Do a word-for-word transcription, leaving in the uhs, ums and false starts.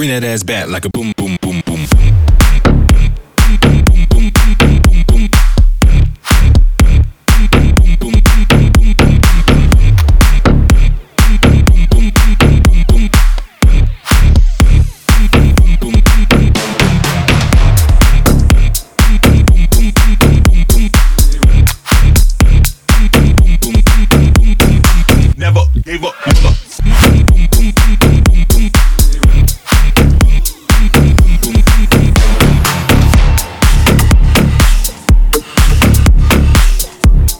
Bring that ass back like a boom, boom, boom.